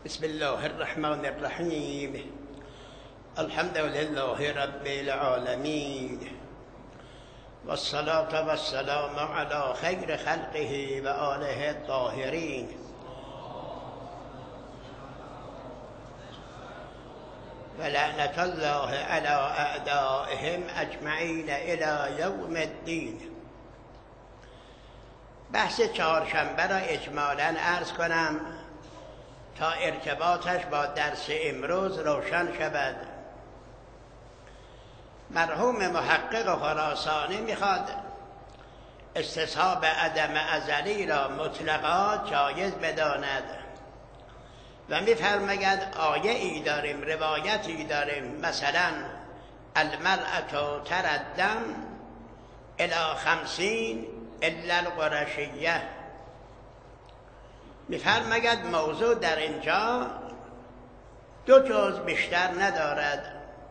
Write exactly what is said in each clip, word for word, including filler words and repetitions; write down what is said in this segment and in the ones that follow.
بسم الله الرحمن الرحیم. الحمد لله رب العالمین و الصلاة و السلام علی خیر خلقه و آله الطاهرین. و لعنت الله علی اعدائهم اجمعین الی یوم الدین. بحث چهارشنبه را اجمالاً عرض کنم تا ارتباطش با درس امروز روشن شود. مرحوم محقق خراسانی میخواد استصحاب عدم ازلی را مطلقا جایز بداند و میفرماید آیه ای داریم، روایتی داریم، مثلا المرأة تردم الی خمسین الا القرشیه. میفرماید موضوع در اینجا دو جز بیشتر ندارد.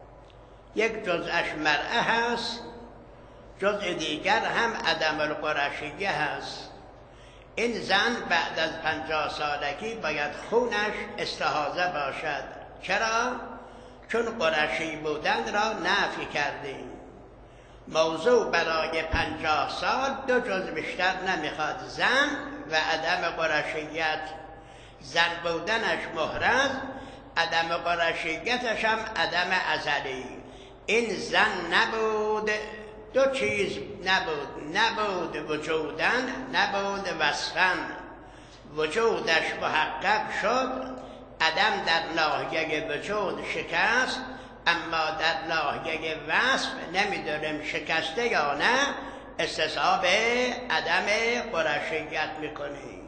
یک جزءش مرأه هست، جزء دیگر هم عدم القرشیه هست. این زن بعد از پنجاه سالگی باید خونش استحاضه باشد. چرا؟ چون قرشی بودن را نفی کردیم. موضوع برای پنجاه سال دو جز بیشتر نمیخواد، زن و عدم قرشیت. زن بودنش محرز، عدم قرشیتش هم عدم ازلی. این زن نبود، دو چیز نبود، نبود وجودن، نبود وصفن. وجودش محقق شد، عدم در ناحیه وجود شکست، اما در ناحیه وصف نمیدونیم شکسته یا نه. استصحاب عدم قرشیت میکنیم.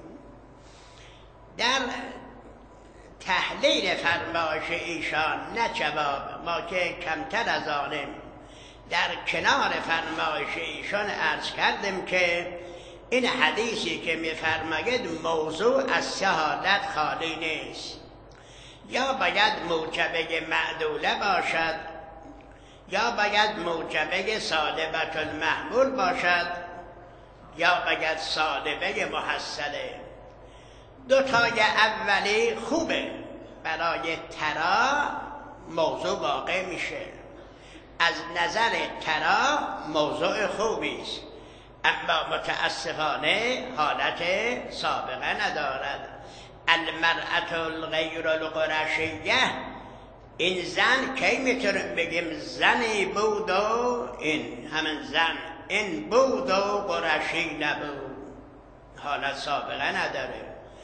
در تحلیل فرمایش ایشان، نه جواب ما که کمتر از آنیم، در کنار فرمایش ایشان عرض کردیم که این حدیثی که میفرماید موضوع از سه حالت خالی نیست. یا باید موجبه معدوله باشد، یا باید موجبه سالبة المحمول باشد، یا باید سالبه محصله. دو تای اولی خوبه، برای ترا موضوع واقع میشه. از نظر ترا موضوع خوبی است، اما متاسفانه حالت سابقه ندارد. المرأة الغیر القرشیه، این زن کی میتونیم بگیم زنی بود و این همین زن این بود و قرشی نبود؟ حالت سابقه نداره.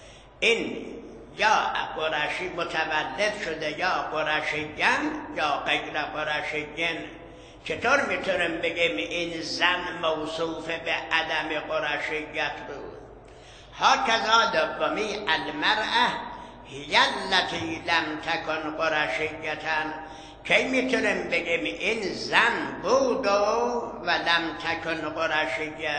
این یا قرشی متولد شده یا قرشیین یا غیر قرشیین. چطور میتونیم بگیم این زن موصوف به عدم قرشیت بود؟ هاکذا دومی المرأة هی التی لم تکن قرشیتا. کی میتونیم بگیم این زن بود و لم تکن قرشیه؟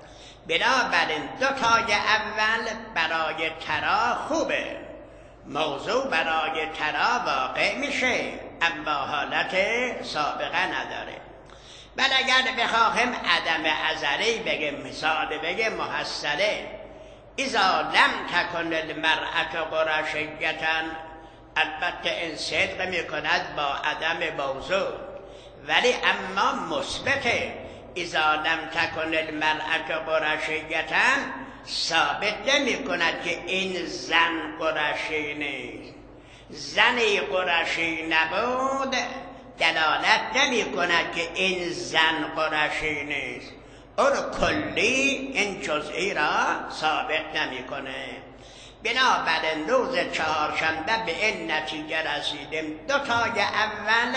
بنابراین دو تای اول برای ترا خوبه، موضوع برای ترا واقع میشه، اما حالت سابقه نداره. بل اگر بخواهم عدم ازلی بگیم، مثال بگیم محصله، اذا لم تکن المرأة قرشیتا، البته این صدق میکند با عدم موضوع، ولی اما مثبته. اذا لم تکن المرأة قرشیتا ثابت نمی کند که این زن قرشی نیست. زنی قرشی نبود دلالت نمی کند که این زن قرشی نیست. اون کلی این جزئی را ثابت نمی کنه. بنابراین روز چهارشنبه به این نتیجه رسیدیم دو تای اول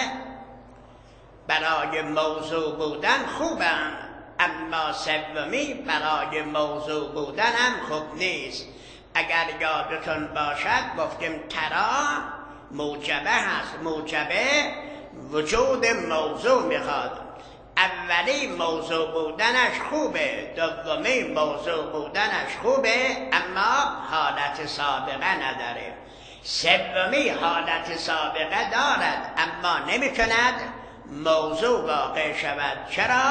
برای موضوع بودن خوبن، اما سومی برای موضوع بودن هم خوب نیست. اگر یادتون باشد گفتیم ترا موجبه هست، موجبه وجود موضوع میخواد. اولی موضوع بودنش خوبه، دومی موضوع بودنش خوبه، اما حالت سابقه نداره. سومی حالت سابقه دارد، اما نمیتوند موضوع واقع شود. چرا؟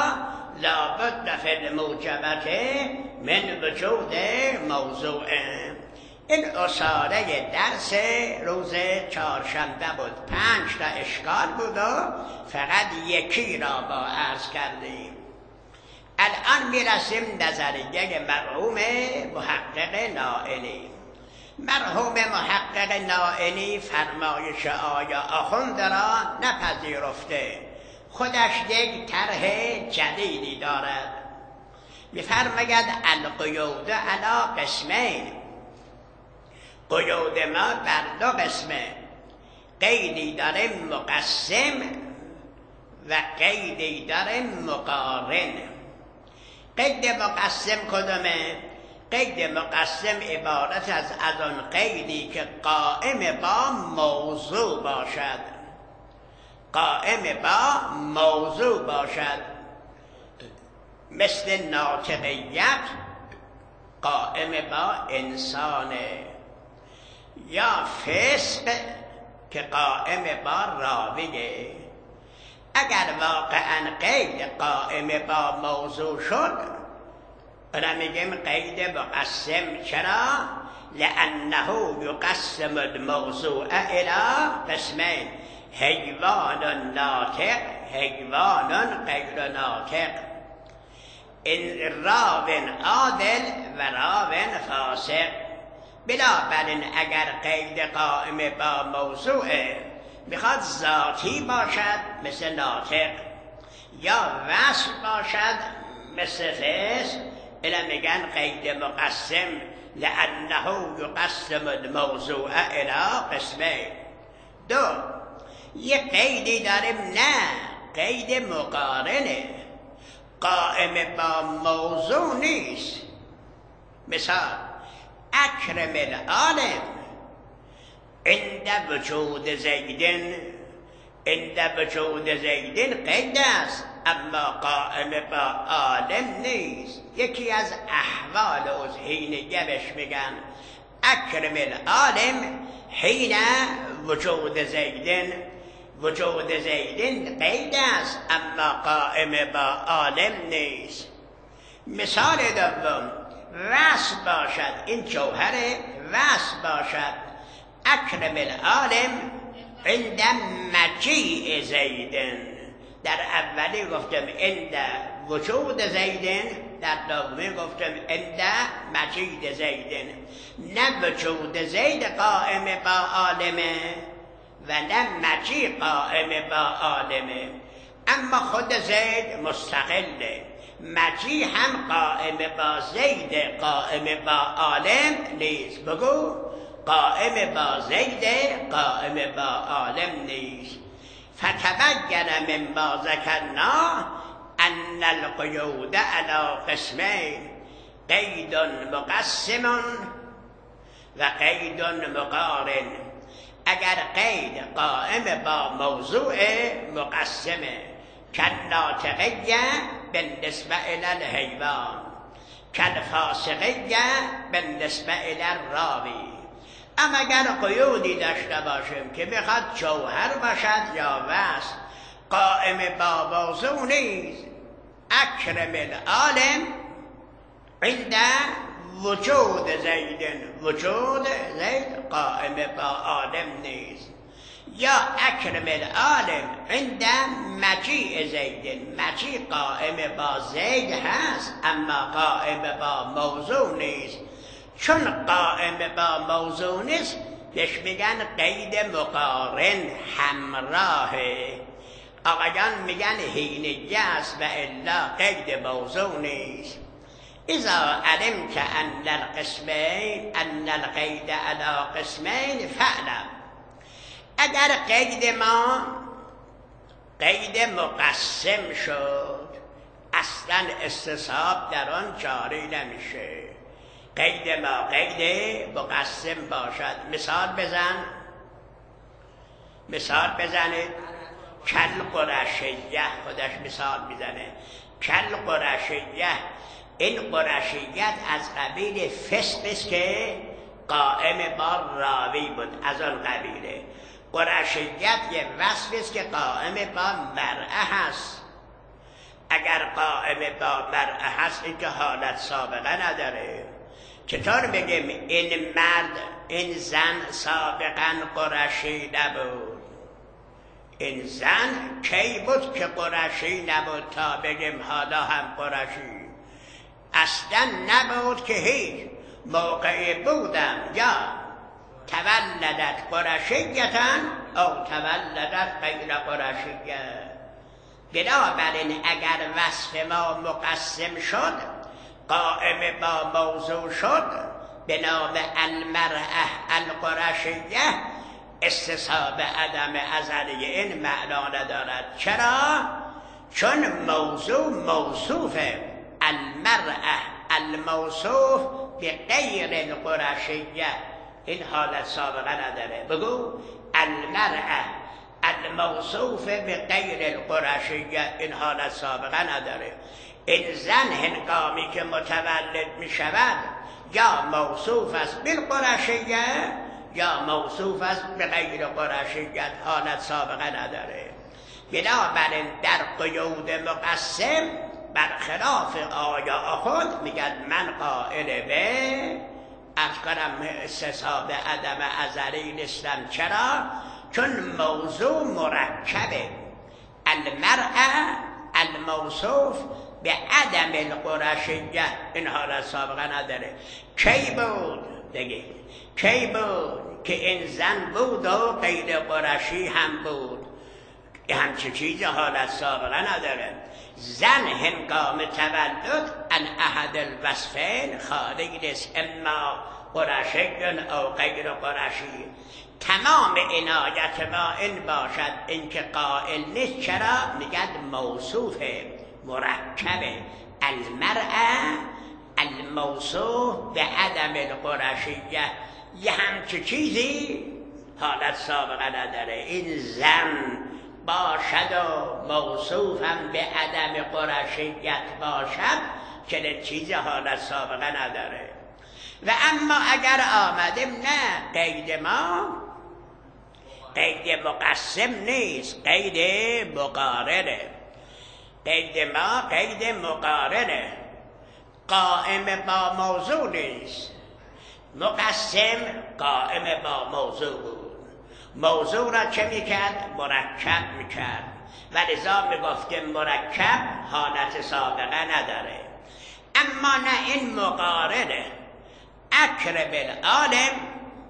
لابد فی الموجبه من وجود موضوع. این اصاره درس روز چهارشنبه بود. پنج تا اشکال بود و فقط یکی را با عرض کردیم. الان میرسیم نظریه مرحوم محقق نائینی. مرحوم محقق نائینی فرمایش آیا آخوند را نپذیرفته، خودش یک طرح جدیدی دارد. میفرماید القیود علی قسمین، قیود ما بر دو قسمه، قیدی داره مقسم و قیدی داره مقارن. قید مقسم کدومه؟ قید مقسم عبارت از از آن قیدی که قائم با موضوع باشد، قائم با موضوع باشد، مثل ناطقیت قائم با انسانه، یا فسق که قائم با راویه. اگر واقعا قید قائم با موضوع شد، را میگیم قید مقسم. چرا؟ لأنه یقسم الموضوع الى قسمین، حیوان ناطق، حیوان غیر ناطق، این راون عادل و راون فاسق. بنابراین اگر قید قائم با موضوع میخواد ذاتی باشد مثل ناطق، یا وصف باشد مثل فسق، الا میگن قید مقسم لأنه یقسم الموضوع الى قسمین. دو، یه قیدی داریم نه قید مقارنه، قائم با موضوع نیست. مثال اکرم العالم عند وجود زیدن، عند وجود زیدن قید است اما قائم با عالم نیست. یکی از احوال از حینیه بهش میگن اکرم العالم حین وجود زیدن، وجود زیدن قید است اما قائم با عالم نیست. مثال دوم وصف باشد، این جوهر وصف باشد اکرم العالم عند مجیء زیدن. در اولی گفتم عند وجود زیدن، در دومی گفتم عند مجیء زیدن. نه وجود زید قائم با عالمه و نه مجیء قائم با عالمه، اما خود زید مستقله. مجیء هم قائم با زید، قائم با عالم نیست. بگو قائم با زید، قائم با عالم نیست. فتبین مما ذکرنا ان القیود علی قسمین، قید مقسم و قید مقارن. اگر قید قائم با موضوع مقسمه، کالناطقیه بالنسبه الی الحیوان، کالفاسقیه بالنسبه الی الراوی. اما اگر قیودی داشته باشیم که بخواد جوهر باشد یا وصف، قائم با موضوع نیست. اکرم العالم عند وجود زیدن، وجود زید قائم با عالم نیست. یا اکرم العالم عند مجیء زیدن، مجیء قائم با زید هست اما قائم با موضوع نیست. چون قائم با موضوع نیست بهش میگن قید مقارن همراهه. آقایان میگن حینیه است و الا قید موضوع نیست. اذا علمت ان القسمین ان القید علی قسمین فعلا، اگر قید ما قید مقسم شد اصلا استصحاب در آن جاری نمیشه. قید ما قید مقسم باشد. مثال بزن، مثال بزنید. کل قرشیه، خودش مثال میزنه. کل قرشیه، این قرشیت از قبیل فسق است که قائم با راوی بود، از آن قبیله. قرشیت یه وصف است که قائم با مرعه هست. اگر قائم با مرعه هست این که حالت سابقه نداره. چطور بگیم این مرد این زن سابقا قرشی نبود؟ این زن کی بود که قرشی نبود تا بگیم حالا هم قرشی؟ اصلا نبود که هیچ موقعی بودم یا تولدت قرشیتا او تولدت غیر قرشیه. بنابراین اگر وصف ما مقسم شد قائم با موضوع شد به نام المرأة القرشیه، استصحاب عدم ازلی این معنا ندارد. چرا؟ چون موضوع موصوفه. المرأة الموصوف به غیر القرشیه این حالت سابقه نداره. بگو المرأة الموصوف به غیر القرشیه این حالت سابقه نداره. این زن هنگامی که متولد می شود یا موصوف است بالقرشیه یا موصوف است به غیر قرشیت، حالت سابقه نداره. بنابراین در قیود مقسم برخلاف آیا خود میگن من قائل به از کنم استصحاب عدم ازلی نیستم. چرا؟ چون موضوع مرکبه. المرأة الموصوف به عدم القرشیه این حالت سابقه نداره. کی بود؟ دیگه کی بود که این زن بود و غیر قرشی هم بود؟ همچه چیز حالت سابقه نداره. زن هنگام تولد ان احد الوصفین خارج نیست، اما قرشی او غیر قرشی. تمام عنایت ما این باشد اینکه قائل نیست. چرا؟ میگن موصوفه مرکبه. المرأة الموصوف به عدم القرشیه یه همچه چیزی حالت سابقه نداره. این زن باشد و موصوف هم به عدم قرشیت باشد که چیز حالت سابقه نداره. و اما اگر آمدیم نه قید ما قید مقسم نیست، قید مقارنه. قید ما قید مقارنه، قائم با موضوع نیست. مقسم قائم با موضوع بود. موضوع را چه میکرد؟ مرکب میکرد و لذا میگفتیم مرکب حالت سابقه نداره. اما نه این مقارنه. اقرب العالم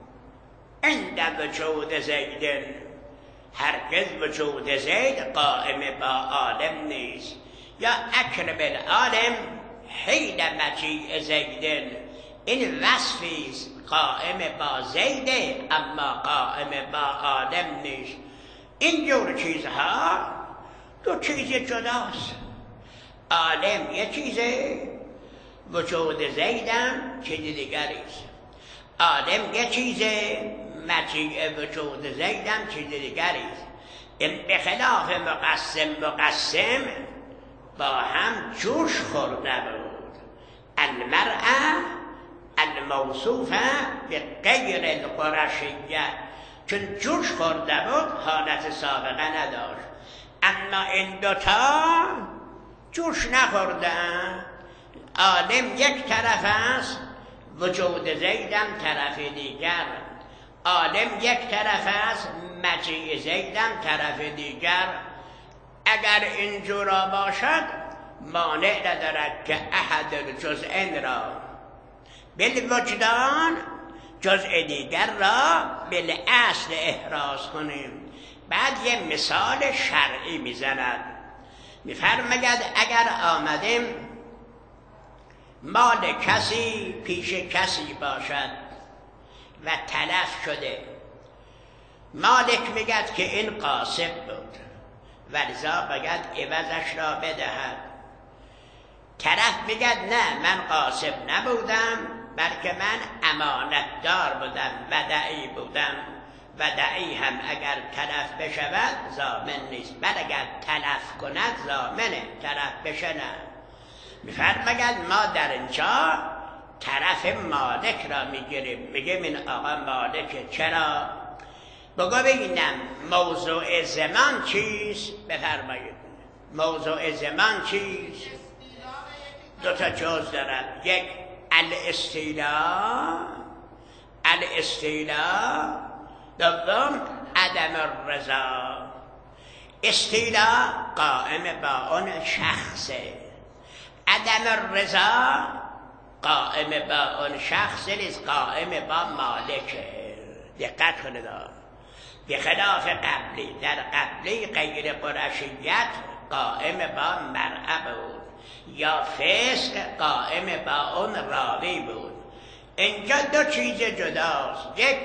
عند وجود زید، هرگز وجود زید قائم با عالم نیست. یا اقرب العالم حین مجیء زید، این وصفی است قائم با زیده اما قائم با عالم نیست. این جور چیزها دو چیز جداست. عالم یه چیزه، وجود زیدم چیز دیگری است. عالم یه چیزه، مجیء وجود زیدم چیز دیگری است. این به خلاف مقسم مقسم با هم جوش خورده بود. المرأة الموصوفه به غیر القرشیه چون جوش خورده بود حالت سابقه نداشت. اما این دوتا جوش نخوردن. عالم یک طرف است، وجود زیدم طرف دیگر. عالم یک طرف است، مجیء زیدم طرف دیگر. اگر اینجورا باشد مانع ندارد که احد الجزئین را بالوجدان جزء دیگر را بالاصل احراز کنیم. بعد یه مثال شرعی میزند، میفرماید اگر آمدیم مال کسی پیش کسی باشد و تلف شده، مالک میگد که این غاصب بود و لذا باید عوضش را بدهد. طرف میگد نه من غاصب نبودم بلکه من امانتدار بودم، ودعی بودم. ودعی هم اگر تلف بشود ضامن نیست، بل اگر تلف کند ضامنه، تلف بشه نه. میفرماید ما در اینجا طرف مالک را میگیریم، میگیم این آقا مالکه. چرا؟ بگو ببینم موضوع زمان چیست؟ بفرمایید موضوع زمان چیست؟ دو تا جز دارد. یک الاستیلا، الاستیلا. دوم عدم الرضا. استیلا قائم با اون شخصه، عدم الرضا قائم با اون شخص نیست، قائم با مالکه. دقت کنید، به خلاف قبلی. در قبلی غیر قرشیت قائم با مرعه بود یا فسق قائم با اون راوی بود. اینجا دو چیز جداست. یک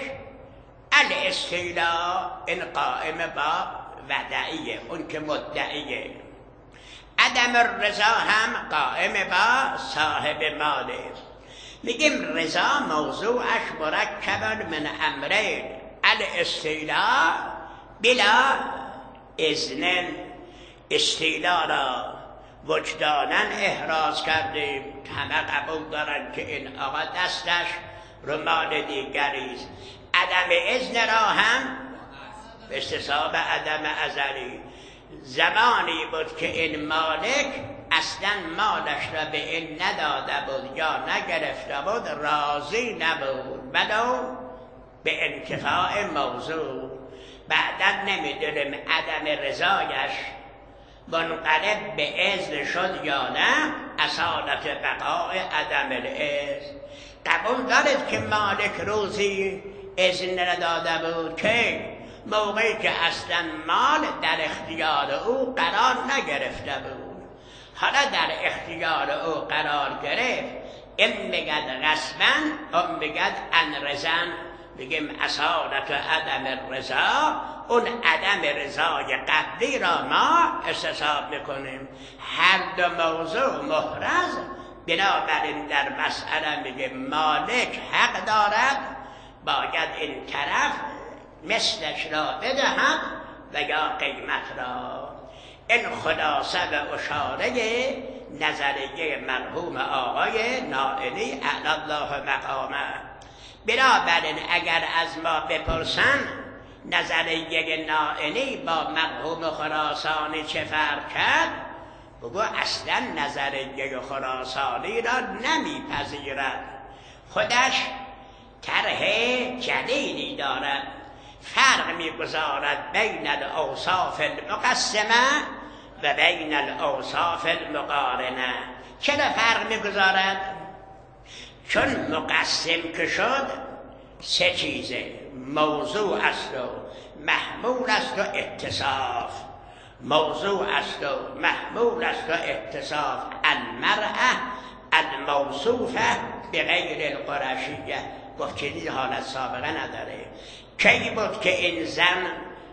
الاستیلا، این قائم با ودعیه، اون که مدعیه. عدم الرضا هم قائم با صاحب ماله. میگیم رضا موضوعش مرکب من امرین. الاستیلا بلا اذن، استیلا را وجداناً احراز کردیم، همه قبول دارن که این آقا دستش رومال دیگریست. عدم اذن را هم به استصحاب عدم ازلی، زمانی بود که این مالک اصلا مالش را به این نداده بود یا نگرفته بود، راضی نبود ولو به انتفاع موضوع. بعدا نمیدونیم عدم رضایش منقلب به اذن شد یا نه. اصالت بقای عدم الاذن. قبول دارید که مالک روزی اذن نداده بود که موقعی که اصلا مال در اختیار او قرار نگرفته بود. حالا در اختیار او قرار گرفت، این بگد غصباً، اون بگد ان رضاً. بگیم اصالت و عدم رضا، اون عدم رضای قبلی را ما استصحاب میکنیم. هر دو موضوع محرز، بنابراین در مسئله میگیم مالک حق دارد، باید این طرف مثلش را بدهد و یا قیمت را. این خلاصه و اشاره نظریه مرحوم آقای نائینی اعلی الله مقامه. بنابراین اگر از ما بپرسن نظریه نائینی با مرحوم خراسانی چه فرق کرد، بگو اصلا نظریه خراسانی را نمیپذیرد، خودش طرح جدیدی دارد، فرق میگذارد بین الاوصاف المقسمه و بین الاوصاف المقارنه. چرا فرق میگذارد؟ چون مقسم که شد سه چیزه، موضوع است و محمول است و اتصاف. موضوع است و محمول است و اتصاف. المرأة الموصوفه به غیر القرشیه. گفت چیزی حالت سابقه نداره. کی بود که این زن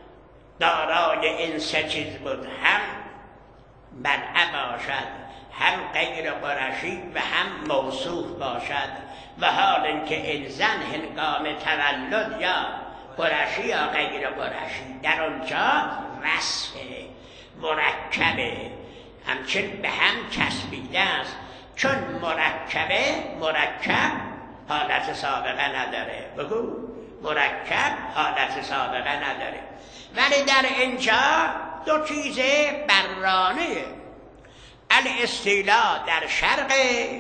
دارای این سه چیز بود؟ هم مرأة باشد، هم غیر قرشی و هم موصوف باشد. و حال اینکه این زن هنگام تولد یا قرشی یا غیر قرشی، در اونجا وصف مرکبه، همچنین به هم چسبیده است. چون مرکبه، مرکب حالت سابقه نداره. بگو مرکب حالت سابقه نداره. ولی در اینجا دو چیز برانه، الاستیلا در شرق،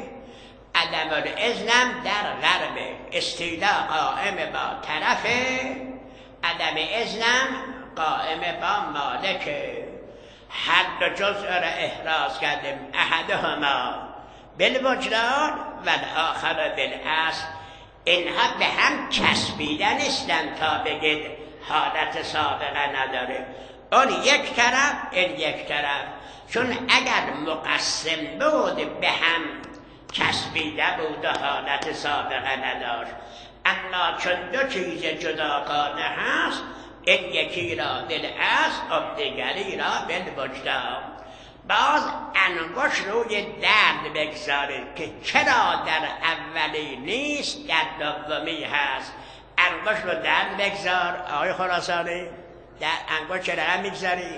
عدم الاذن در غرب. استیلا قائم با طرف، عدم اذن قائم با مالک. هر دو جزء را احراز کردیم، احدهما بالوجدان و الاخر بالاصل. اینها به هم چسبیده نیستن تا بگید حالت سابقه نداره. اون یک طرف، این یک طرف. چون اگر مقسم بود به هم چسبیده بود و حالت سابقه نداشت. اما چون دو چیز جداگانه هست، این یکی را بالاصل و دیگری را بالوجدان. باز انگشت روی درد بگذارید که چرا در اولی نیست در دومی هست. انگشت رو درد بگذار آقای خراسانی، در انگشت چرا هم میگذاری؟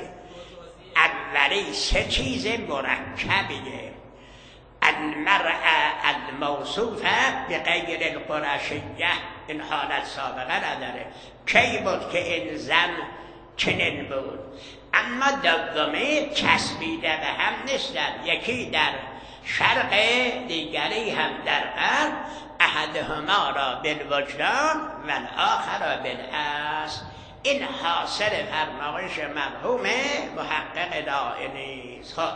اولی سه چیز مرکبیه. المرأة الموصوفه به غیر القرشیه، این حالت سابقه نداره. کی بود که این زن چنین بود؟ اما دومی چسبیده به هم نیستن. یکی در شرق دیگری هم در غرب، احدهما را بالوجدان و الاخر را بالاصل. این حاصل فرمایش مرحوم محقق دائمی است. خب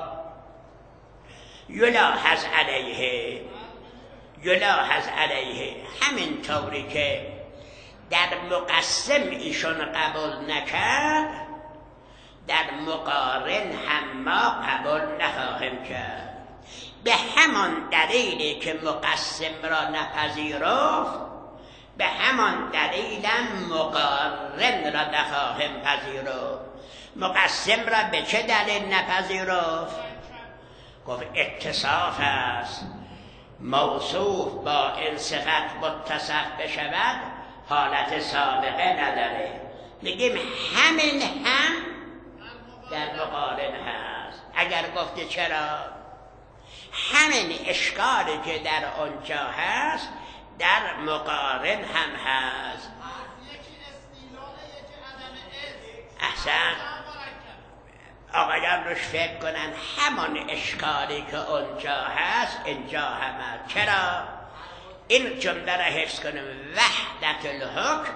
یلاحظ علیه یلاحظ علیه همین طوری که در مقسم ایشون قبول نکرد، در مقارن هم ما قبول نخواهیم کرد. به همان دلیلی که مقسم را نپذیرفت، به همان دلیل مقارن را نخواهیم پذیرفت. مقسم را به چه دلیل نپذیرفت؟ گفت اتصاف است، موصوف با این صفت متصف بشود حالت سابقه نداره. میگیم همین هم در مقارن هست. اگر گفته چرا؟ همین اشکالی که در آنجا هست در مقارن هم هست. احسن آقایان روش فکر کنن، همان اشکالی که اونجا هست اینجا هم هست. چرا؟ این جمله را حفظ کنیم: وحدت الحکم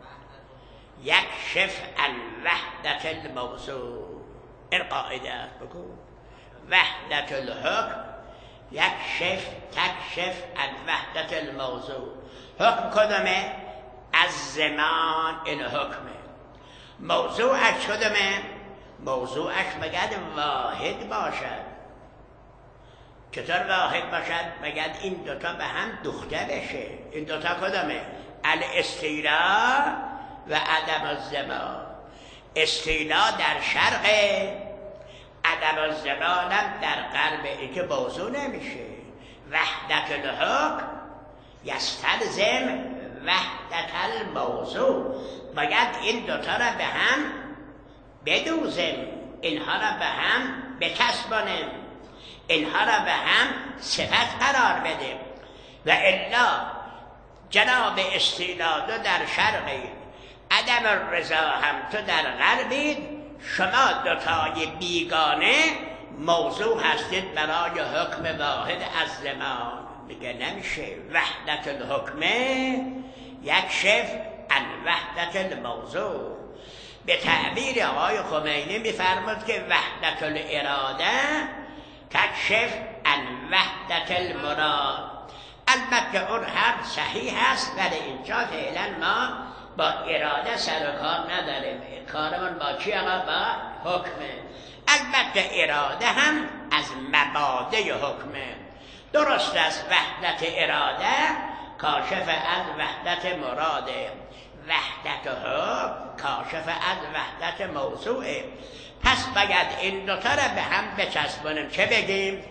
یکشف عن وحدت الموضوع. این قاعده است. بگو وحدت الحکم یکشف تکشف عن وحدت الموضوع. حکم کدومه؟ از زمان این حکمه. موضوعش کدومه؟ موضوعش مگد واحد باشد. چطور واحد باشد؟ مگد این دوتا به هم دوخته بشه. این دوتا کدومه؟ الاستیلاء و عدم الزمان. استیلاء در شرق، عدم الزمان هم در غرب. این که موضوع نمیشه. وحدت الحکم یستلزم وحدت الموضوع. باید این دوتا را به هم بدوزیم، اینها را به هم بکسبانیم، اینها را به هم صفت قرار بدیم. و الا جناب استیلاء تو در شرقی، عدم الرضا هم تو در غربید، شما دوتای بیگانه موضوع هستید برای حکم واحد از زمان. میگه نمیشه. وحدت الحکمه یکشف عن وحدت الموضوع. به تعبیر آقای خمینی میفرمود که وحدت الاراده تکشف عن وحدت المراد. البته اون هم صحیح است، ولی اینجا فعلا ما با اراده سر و کار نداریم. کارمون با چی؟ آقا با حکمه. البته اراده هم از مبادئ حکمه. درست است وحدت اراده کاشف از وحدت مراده، وحدت حکم کاشف از وحدت موضوعه. پس باید این دوتا را به هم بچسبونیم. چه بگیم؟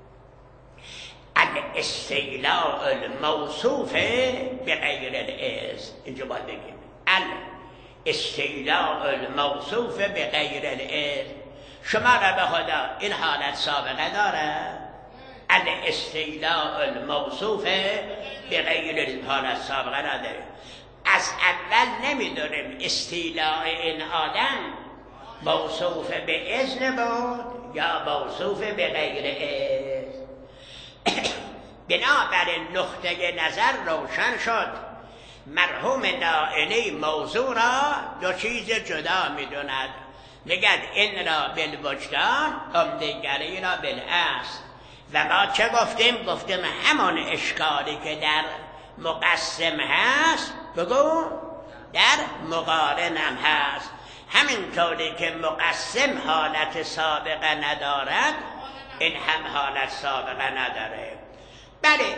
الاستیلاء الموصوف بغیر الاذن. اینجا باید بگیم الاستیلاء الموصوف بغیر الاذن. شما را به خدا این حالت سابقه داره؟ الاستیلاء الموصوف بغیر الحالت سابقه نداره. از اول نمیدونیم استیلاء این آدم موصوف به اذن بود یا موصوف به غیر اذن. بنابراین نقطه نظر روشن شد. مرحوم دائمی موضوع را دو چیز جدا میدوند. میگد این را بالوجدان، هم دیگری را بالاصل. و ما چه گفتیم؟ گفتیم همان اشکالی که در مقسم هست بگو در مقارن هم هست. همینطوری که مقسم حالت سابقه ندارد، این هم حالت سابقه نداره. بله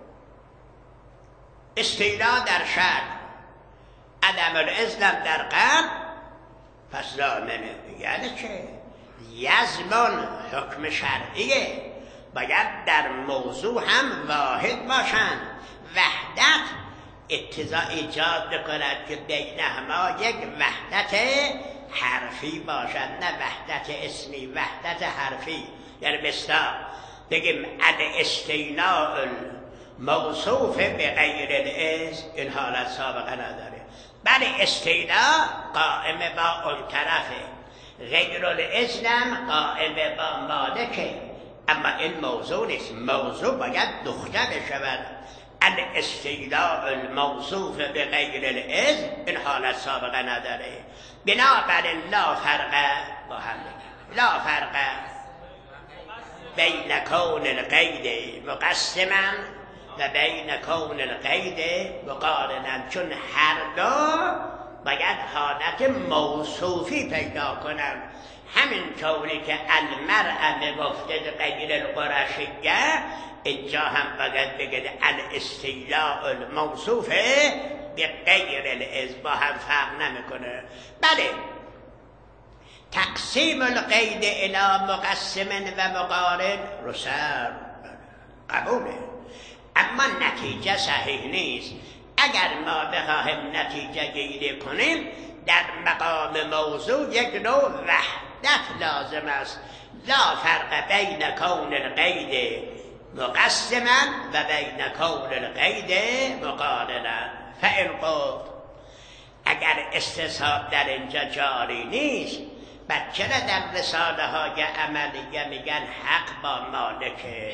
استیلاء در شرق، عدم الاذن در غرب. پس ضامنه یعنی چه؟ یزمن حکم شرعیه، باید در موضوع هم واحد باشند. وحدت اتضاع ایجاد کند که بینهما یک وحدت حرفی باشد، نه وحدت اسمی، وحدت حرفی. یعنی بستا بگیم الاستیلاء الموصوف بغیر الاذن، این حالت سابقه نداره. بله استیلاء قائم با اون طرفه، غیر الاذن قائم با مالکه. اما این موضوع نیست. موضوع باید نقطه بشود. الاستیلاء الموصوف به غیر الاذن این حالت سابقه نداره. بنابراین لا فرق با هم لا فرق بین کون القید مقسما و بین کون القید مقارنا، چون هر دو باید حالت موصوفی پیدا کنن. همین طوری که المرأة گفته غیر القرشیه، اینجا هم باید بگید الاستیلاء الموصوفه به غیر الاذن، با هم فرق نمیکنه. بله، تقسیم القید الی مقسم و مقارن رسر قبوله، اما نتیجه صحیح نیست. اگر ما بخواهیم نتیجه گیری کنیم، در مقام موضوع یک نوع وحدت لازم است. لا فرق بین کون القید مقسما و بین کون القید مقارنا. فإن قلت، اگر استصحاب در اینجا جاری نیست، بعد چرا در رساله های عملیه میگن حق با مالکه؟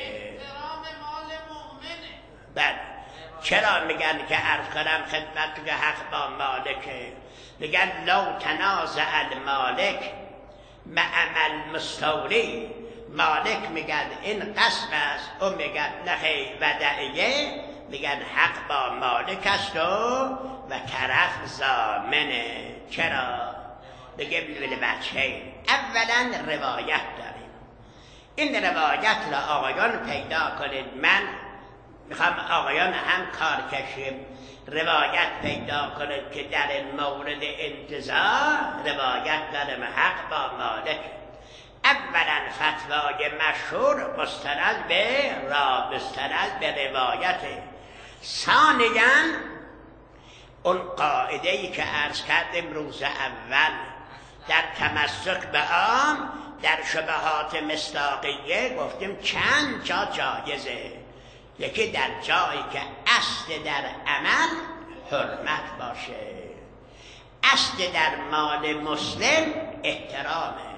بعد چرا میگن که عرض کنم خدمت که حق با مالکه؟ میگن لو تنازع المالک مع المستولی، مالک میگن این قسم است، اون میگن نخی ودعیه، میگن حق با مالک است و و طرف ضامنه. چرا؟ بگه بله بچه، اولا روایت داریم. این روایت را آقایان پیدا کنید. من میخوام آقایان هم کار کشیم، روایت پیدا کنید که در این مورد انتزاع روایت داریم حق با مالک. اولا فتوای مشهور مستند به را مستند به روایت. ثانیاً اون قاعده ای که عرض کردیم روز اول در تمسک به عام، در شبهات مصداقیه گفتیم چند جا جایزه. یکی در جایی که اصل در عمل حرمت باشه، اصل در مال مسلم احترامه،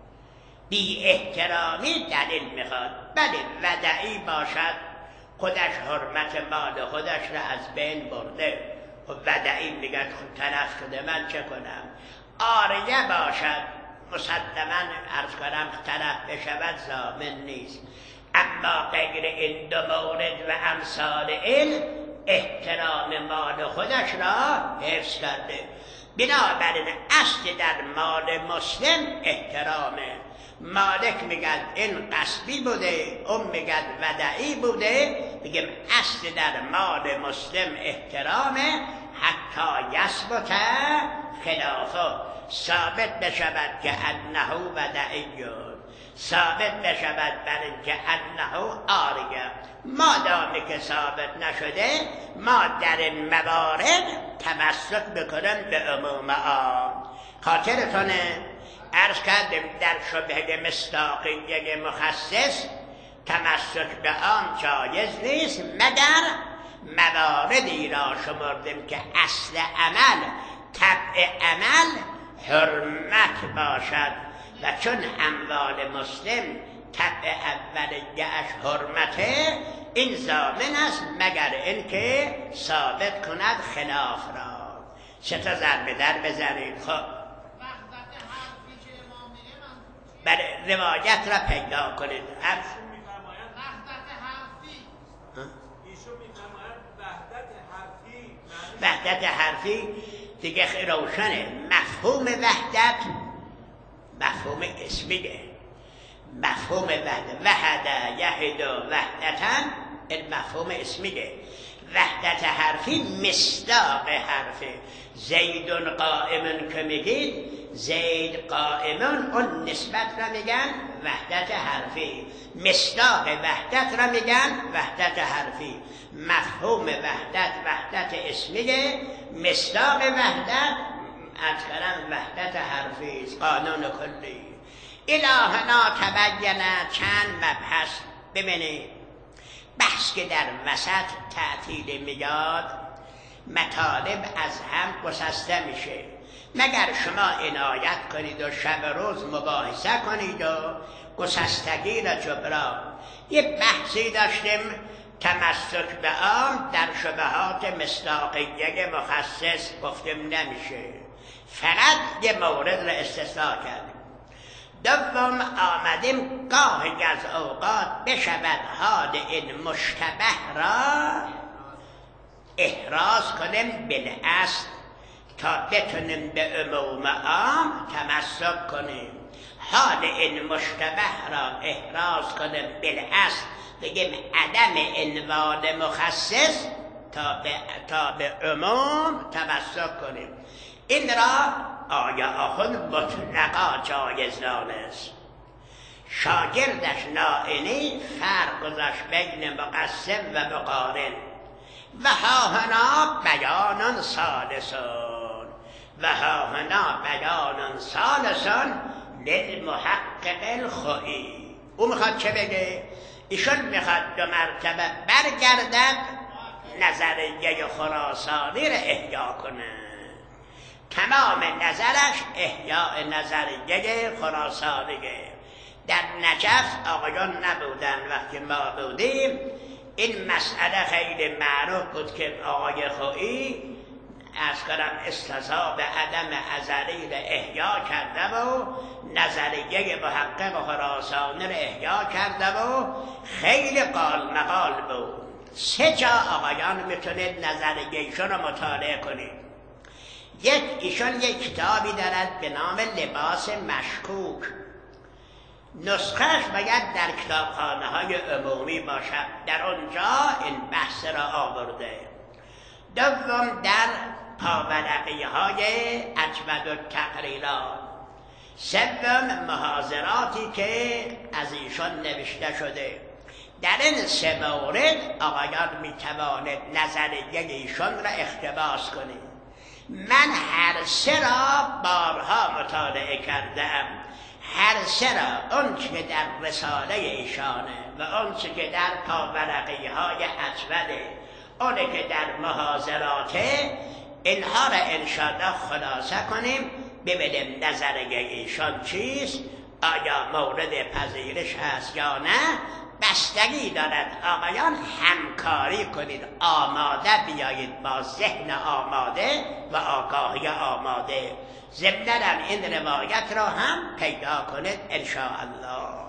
بی احترامی دلیل میخواد. بله ودعی باشد، خودش حرمت مال خودش را از بین برده، و ودعی میگه خود طرف شده من چه کنم. آریه باشد، مسلما عرض کنم طرف بشود ضامن نیست. اما غیر این دو مورد و امثال این احترام مال خودش را حفظ کرده. بنابراین اصل در مال مسلم احترامه. مالک میگن این قصبی بوده، اون میگن ودعی بوده، میگم اصل در مال مسلم احترامه حتی یثبت خلافه، ثابت بشود که انه ودعیون، ثابت بشود بر اینکه انه آریه. مادامی که ثابت نشده، ما در این موارد تمسک بکنیم به عموم عام. خاطرتونه عرض کردیم در شبهه مصداقیه مخصص تمسک به عام جایز نیست، مگر مواردی را شمردیم که اصل عمل طبع عمل حرمت باشد، و چون اموال مسلم طبع اولیه‌اش حرمته، این ضامن است مگر اینکه ثابت کند خلاف را. سه تا ضرب در بزنید. خب بله روایت را پیدا کنید. ایشون میفرماید وحدت حرفی. ایشون میفرماید وحدت حرفی. وحدت حرفی دیگه خیلی روشنه. مفهوم وحدت مفهوم اسمیه. مفهوم وحدت وحد یحد وحدتن، این مفهوم اسمیه. وحدت حرفی مصداق حرفه. زید قائمن که میگید زید قائمن، اون نسبت را میگن وحدت حرفی. مصداق وحدت را میگن وحدت حرفی. مفهوم وحدت وحدت اسمیه، مصداق وحدت از کلم وحدت حرفی، قانون کلی. الهنا تبینه چند مبحث. ببینید بحث که در وسط تعطیل میاد، مطالب از هم گسسته میشه. مگر شما عنایت کنید و شب روز مباحثه کنید و گسستگی را جبران. یه بحثی داشتیم تمسک به عام در شبهات مصداقیه مخصص گفتیم نمیشه، فقط یه مورد را استثناء کردیم. دوم آمدیم گاهی از اوقات بشود حال این مشتبه را احراز کنیم بالاصل تا بتونیم به عموم عام تمسک کنیم. حال این مشتبه را احراز کنیم بالاصل بگیم عدم عنوان مخصص تا به, تا به عموم تمسک کنیم. این را آیا آخوند مطلقا جایز دانست. شاگردش نائینی فرق گذاشت بین مقسم و مقارن. و ها هنا بیانان ثالثون و ها هنا بیانان ثالثون للمحقق الخوئی. او میخواد چه بگه؟ ایشون میخواد دو مرتبه برگردد نظریه خراسانی را احیا کنه. تمام نظرش احیاء نظریه خراسانیه. در نجف آقایان نبودن وقتی ما بودیم. این مسئله خیلی معروف بود که آقای خوئی از کنم استضاب عدم ازلی را احیا کرده و نظریه محقق خراسانی را احیا کرده و خیلی قال مقال بود. سه جا آقایان میتونید نظریه ایشون رو مطالعه کنید. یک ایشون یک کتابی دارد به نام لباس مشکوک. نسخهش باید در کتابخانه های عمومی باشد. در اونجا این بحث را آورده. دوم در پاورقی های اجود التقریرات. سوم محاضراتی که از ایشان نوشته شده. در این سه مورد آقایان می توانید نظریه ایشان را اقتباس کنید. من هر سه را بارها مطالعه کردم. هر سه را، اون که در رساله ایشانه و اون که در پاورقی های اجوده، اون که در محاضراته، اینها را انشاءالله خلاصه کنیم ببینیم نظریه ایشان چیست، آیا مورد پذیرش هست یا نه. بستگی دارد آقایان همکاری کنید، آماده بیایید با ذهن آماده و آگاهی آماده. ضمناً این روایت را هم پیدا کنید انشاءالله.